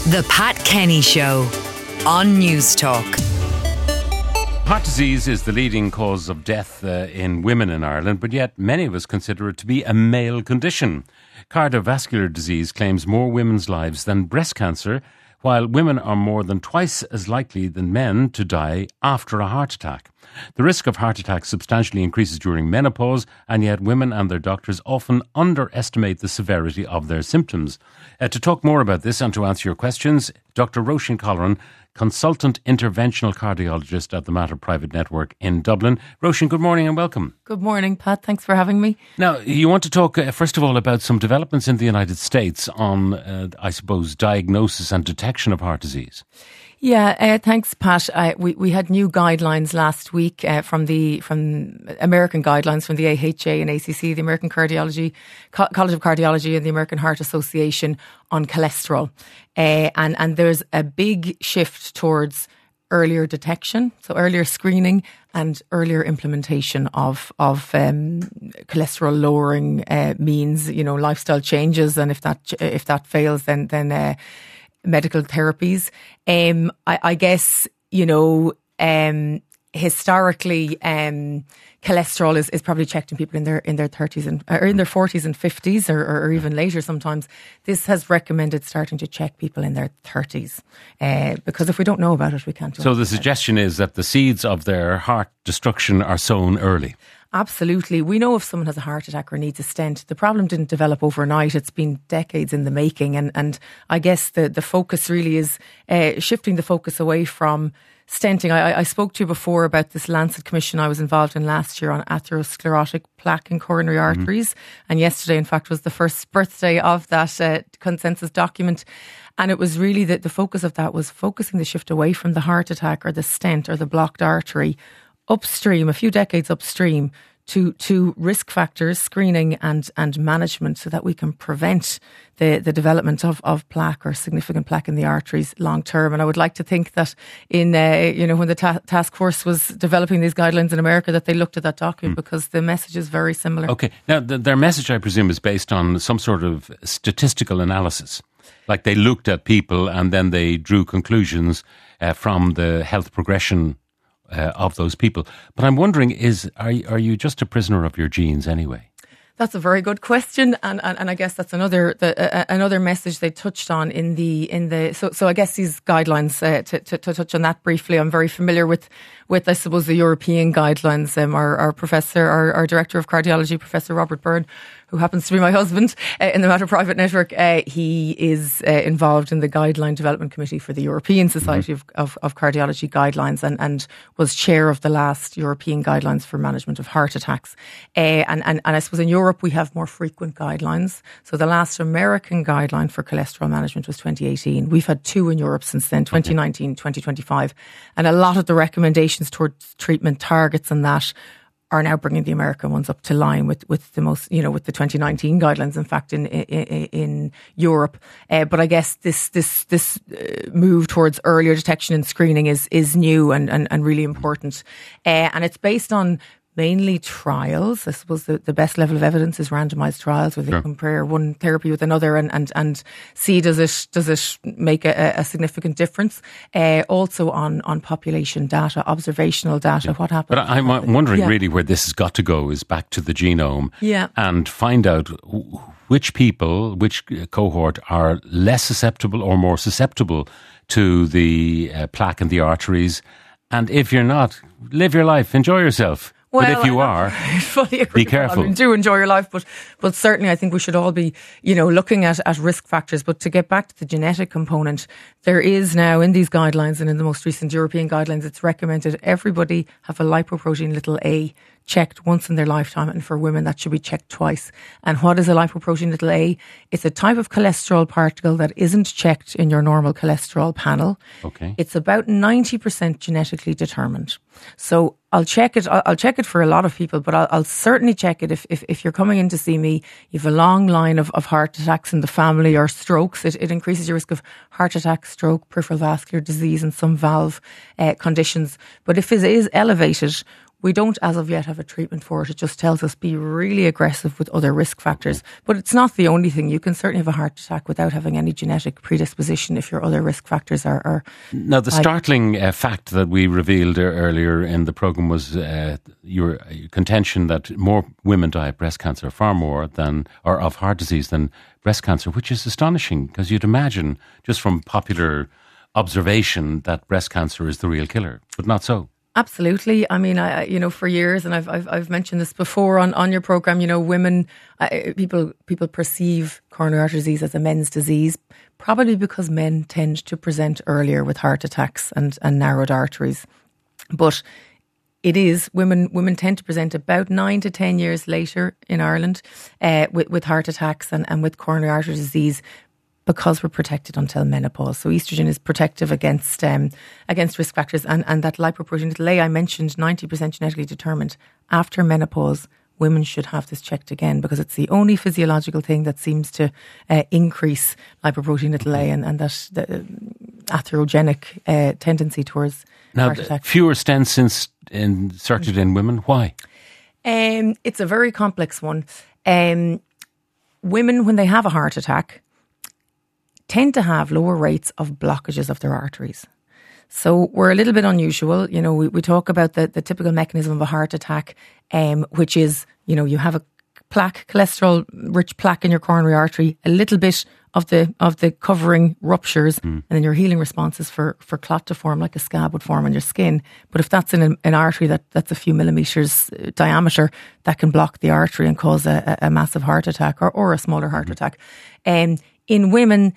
The Pat Kenny Show on News Talk. Heart disease is the leading cause of death in women in Ireland, but yet many of us consider it to be a male condition. Cardiovascular disease claims more women's lives than breast cancer, while women are more than twice as likely than men to die after a heart attack. The risk of heart attack substantially increases during menopause, and yet women and their doctors often underestimate the severity of their symptoms. To talk more about this and to answer your questions, Dr. Roisin Colleran, Consultant Interventional Cardiologist at the Mater Private Network in Dublin. Roisin, good morning and welcome. Good morning, Pat. Thanks for having me. Now, you want to talk, first of all, about some developments in the United States on, I suppose, diagnosis and detection of heart disease. Yeah, thanks, Pat. We had new guidelines last week from American guidelines from the AHA and ACC, the American College of Cardiology, and the American Heart Association on cholesterol. And there's a big shift towards earlier detection, so earlier screening and earlier implementation of cholesterol lowering means, lifestyle changes, and if that fails, then medical therapies. I guess, historically, cholesterol is probably checked in people in their 30s or in their 40s and 50s or even later sometimes. This has recommended starting to check people in their 30s because if we don't know about it, we can't do it. So the suggestion is that the seeds of their heart destruction are sown early. Absolutely. We know if someone has a heart attack or needs a stent, the problem didn't develop overnight. It's been decades in the making. And I guess the focus really is shifting the focus away from stenting. I spoke to you before about this Lancet commission I was involved in last year on atherosclerotic plaque in coronary arteries. And yesterday, in fact, was the first birthday of that consensus document. And it was really that the focus of that was focusing the shift away from the heart attack or the stent or the blocked artery upstream, a few decades upstream, to risk factors, screening and management, so that we can prevent the development of plaque or significant plaque in the arteries long term. And I would like to think that in when the task force was developing these guidelines in America, that they looked at that document because the message is very similar. Okay, now their message, I presume, is based on some sort of statistical analysis. Like they looked at people and then they drew conclusions from the health progression of those people. But I'm wondering, are you just a prisoner of your genes anyway? That's a very good question, and I guess that's another message they touched on in the. So I guess these guidelines to touch on that briefly. I'm very familiar with I suppose the European guidelines. Our professor, our director of cardiology, Professor Robert Byrne, who happens to be my husband in the Mater Private Network, he is involved in the Guideline Development Committee for the European Society of Cardiology Guidelines and was chair of the last European Guidelines for Management of Heart Attacks. And I suppose in Europe we have more frequent guidelines. So the last American guideline for cholesterol management was 2018. We've had two in Europe since then, 2019, 2025. And a lot of the recommendations towards treatment targets and that are now bringing the American ones up to line with the most, with the 2019 guidelines, in fact, in Europe. But I guess this move towards earlier detection and screening is new and really important. And it's based on mainly trials. I suppose the best level of evidence is randomized trials where they compare one therapy with another and see does it make a significant difference. Also on population data, observational data, what happens. But I'm wondering really where this has got to go is back to the genome and find out which people, which cohort are less susceptible or more susceptible to the plaque in the arteries. And if you're not, live your life, enjoy yourself. Well, but if you are, fully agree. Be careful. Do enjoy your life, but certainly I think we should all be, looking at risk factors. But to get back to the genetic component, there is now in these guidelines and in the most recent European guidelines, it's recommended everybody have a lipoprotein little a checked once in their lifetime, and for women that should be checked twice. And what is a lipoprotein little a? It's a type of cholesterol particle that isn't checked in your normal cholesterol panel. Okay. It's about 90% genetically determined. So I'll check it. I'll check it for a lot of people, but I'll certainly check it if you're coming in to see me. You have a long line of heart attacks in the family or strokes. It increases your risk of heart attack, stroke, peripheral vascular disease, and some valve conditions. But if it is elevated, We don't, as of yet, have a treatment for it. It just tells us be really aggressive with other risk factors. But it's not the only thing. You can certainly have a heart attack without having any genetic predisposition if your other risk factors are Now, the startling fact that we revealed earlier in the programme was your contention that more women die of breast cancer, far more than, or of heart disease than breast cancer, which is astonishing because you'd imagine, just from popular observation, that breast cancer is the real killer, but not so. Absolutely. I mean, for years, and I've mentioned this before on your program. Women, people perceive coronary artery disease as a men's disease, probably because men tend to present earlier with heart attacks and narrowed arteries. But it is women tend to present about 9 to 10 years later in Ireland with heart attacks and with coronary artery disease, because we're protected until menopause. So estrogen is protective against risk factors, and that lipoprotein A I mentioned, 90% genetically determined. After menopause, women should have this checked again, because it's the only physiological thing that seems to increase lipoprotein A and that the atherogenic tendency towards heart attack. Fewer stents inserted in women. Why? It's a very complex one. Women, when they have a heart attack, tend to have lower rates of blockages of their arteries. So we're a little bit unusual. We talk about the typical mechanism of a heart attack, which is, you have a plaque, cholesterol-rich plaque in your coronary artery, a little bit of the covering ruptures, and then your healing response is for clot to form, like a scab would form on your skin. But if that's in an artery that's a few millimeters diameter, that can block the artery and cause a massive heart attack or a smaller heart attack. In women,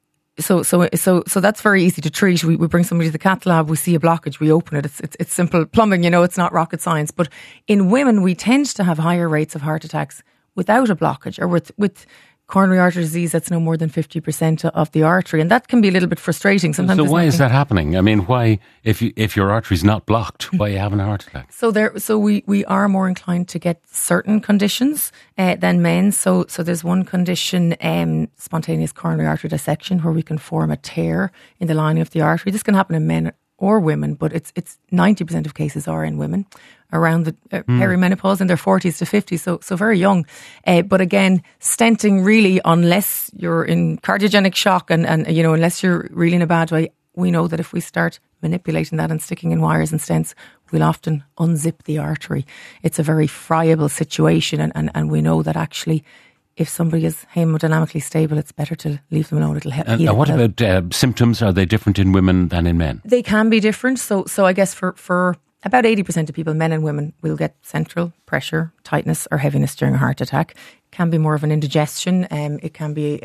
So that's very easy to treat. We bring somebody to the cath lab, we see a blockage, we open it. It's simple plumbing, it's not rocket science. But in women, we tend to have higher rates of heart attacks without a blockage, or with coronary artery disease that's no more than 50% of the artery, and that can be a little bit frustrating. Sometimes. So why is that happening? I mean, why, if your artery's not blocked, why are you having a heart attack? So we are more inclined to get certain conditions than men. So there's one condition, spontaneous coronary artery dissection, where we can form a tear in the lining of the artery. This can happen in men or women, but it's 90% of cases are in women around the perimenopause, in their 40s to 50s, so very young. But again, stenting really, unless you're in cardiogenic shock and unless you're really in a bad way, we know that if we start manipulating that and sticking in wires and stents, we'll often unzip the artery. It's a very friable situation, and we know that actually, if somebody is hemodynamically stable, it's better to leave them alone. It'll help. And what about symptoms? Are they different in women than in men? They can be different. So I guess for about 80% of people, men and women, will get central pressure, tightness or heaviness during a heart attack. It can be more of an indigestion. It can be,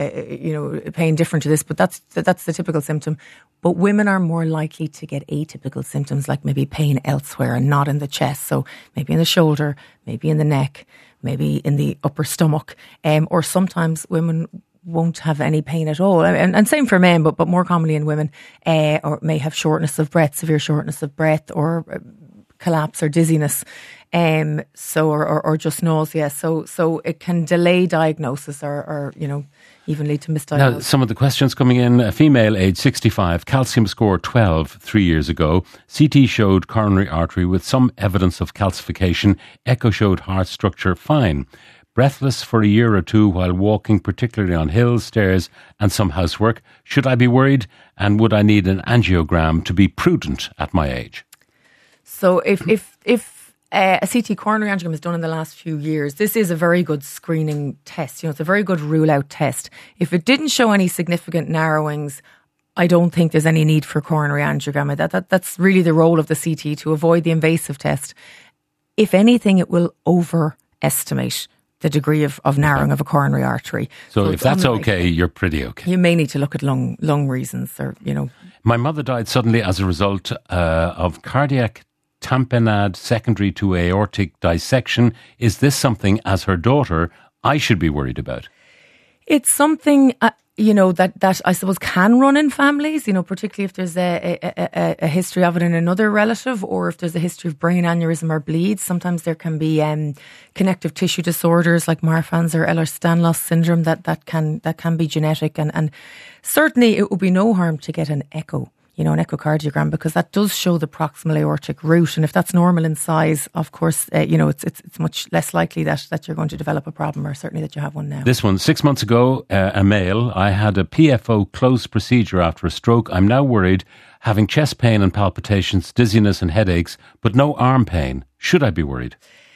pain different to this, but that's the typical symptom. But women are more likely to get atypical symptoms, like maybe pain elsewhere and not in the chest. So maybe in the shoulder, maybe in the neck, maybe in the upper stomach, or sometimes women won't have any pain at all, and same for men, but more commonly in women, or may have shortness of breath, severe shortness of breath, or collapse or dizziness, or just nausea. So it can delay diagnosis, or even lead to misdiagnosis. Now, some of the questions coming in: a female, age 65, calcium score 12 3 years ago. CT showed coronary artery with some evidence of calcification. Echo showed heart structure fine. Breathless for a year or two while walking, particularly on hills, stairs and some housework. Should I be worried, and would I need an angiogram to be prudent at my age? So if a CT coronary angiogram is done in the last few years, this is a very good screening test. It's a very good rule-out test. If it didn't show any significant narrowings, I don't think there's any need for coronary angiogram. That's really the role of the CT, to avoid the invasive test. If anything, it will overestimate the degree of narrowing of a coronary artery. So if that's okay, you're pretty okay. You may need to look at lung reasons, or My mother died suddenly as a result of cardiac tamponade secondary to aortic dissection. Is this something, as her daughter, I should be worried about? It's something that I suppose can run in families, particularly if there's a history of it in another relative, or if there's a history of brain aneurysm or bleeds. Sometimes there can be connective tissue disorders like Marfan's or Ehlers-Danlos syndrome that can be genetic, and certainly it would be no harm to get an echo. an echocardiogram, because that does show the proximal aortic root. And if that's normal in size, of course, it's much less likely that you're going to develop a problem, or certainly that you have one now. This one, 6 months ago, a male, I had a PFO closed procedure after a stroke. I'm now worried, having chest pain and palpitations, dizziness and headaches, but no arm pain. Should I be worried?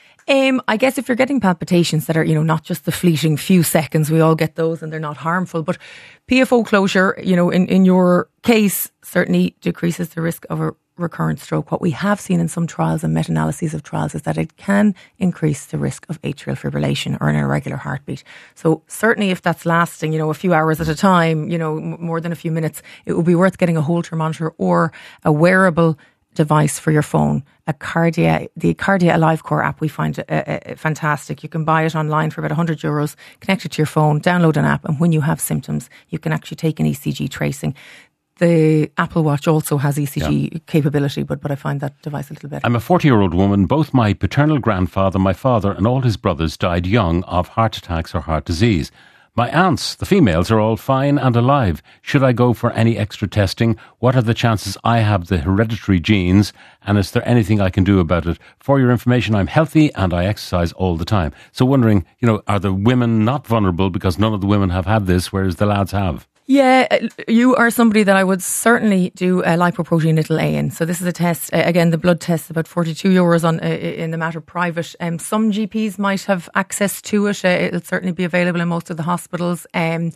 I guess if you're getting palpitations that are, not just the fleeting few seconds, we all get those and they're not harmful, but PFO closure, in your case, certainly decreases the risk of a recurrent stroke. What we have seen in some trials and meta-analyses of trials is that it can increase the risk of atrial fibrillation or an irregular heartbeat. So certainly if that's lasting, a few hours at a time, more than a few minutes, it would be worth getting a Holter monitor or a wearable device for your phone. The Cardia AliveCore app we find fantastic. You can buy it online for about €100, connect it to your phone, download an app, and when you have symptoms, you can actually take an ECG tracing. The Apple Watch also has ECG capability, but I find that device a little better. I'm a 40-year-old woman. Both my paternal grandfather, my father, and all his brothers died young of heart attacks or heart disease. My aunts, the females, are all fine and alive. Should I go for any extra testing? What are the chances I have the hereditary genes? And is there anything I can do about it? For your information, I'm healthy and I exercise all the time. So wondering, are the women not vulnerable because none of the women have had this, whereas the lads have? Yeah, you are somebody that I would certainly do a lipoprotein little A in. So this is a test, again, the blood test, about €42 in the Matter Private. Some GPs might have access to it. It'll certainly be available in most of the hospitals.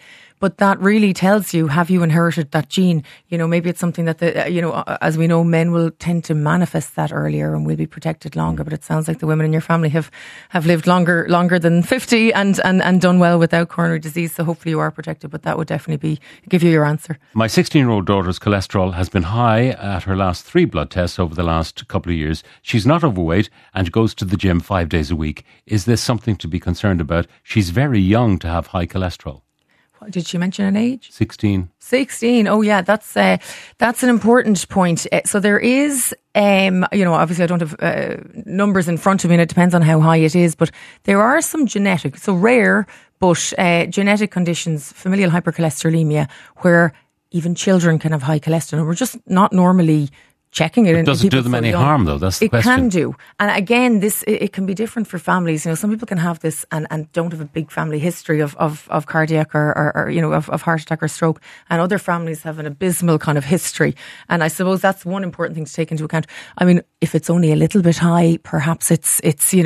But that really tells you, have you inherited that gene? Maybe it's something that, as we know, men will tend to manifest that earlier and will be protected longer. But it sounds like the women in your family have lived longer than 50 and done well without coronary disease. So hopefully you are protected, but that would definitely give you your answer. My 16-year-old daughter's cholesterol has been high at her last 3 blood tests over the last couple of years. She's not overweight and goes to the gym 5 days a week. Is this something to be concerned about? She's very young to have high cholesterol. Did she mention an age? 16. 16. Oh, yeah, that's an important point. So there is, obviously I don't have numbers in front of me and it depends on how high it is, but there are some genetic, so rare, but genetic conditions, familial hypercholesterolemia, where even children can have high cholesterol. And we're just not normally checking it. It doesn't do them any harm, though. That's the question. It can do. And again, it can be different for families. Some people can have this and don't have a big family history of cardiac or of heart attack or stroke. And other families have an abysmal kind of history. And I suppose that's one important thing to take into account. I mean, if it's only a little bit high, perhaps it's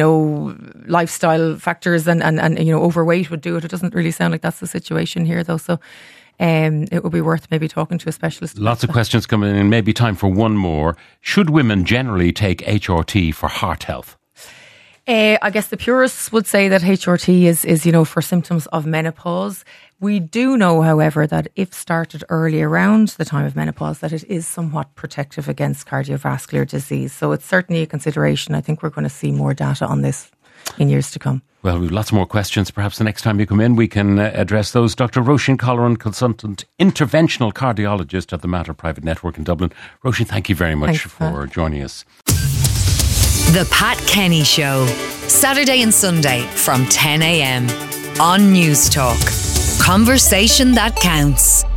lifestyle factors and overweight would do it. It doesn't really sound like that's the situation here, though. So it would be worth maybe talking to a specialist. Lots of questions coming in, maybe time for one more. Should women generally take HRT for heart health? I guess the purists would say that HRT is for symptoms of menopause. We do know, however, that if started early around the time of menopause, that it is somewhat protective against cardiovascular disease. So it's certainly a consideration. I think we're going to see more data on this in years to come. Well, we've lots more questions. Perhaps the next time you come in, we can address those. Dr. Roisin Colleran, consultant interventional cardiologist at the Matter Private Network in Dublin. Roisin, thank you very much for joining us. The Pat Kenny Show, Saturday and Sunday from 10 a.m. on News Talk. Conversation that counts.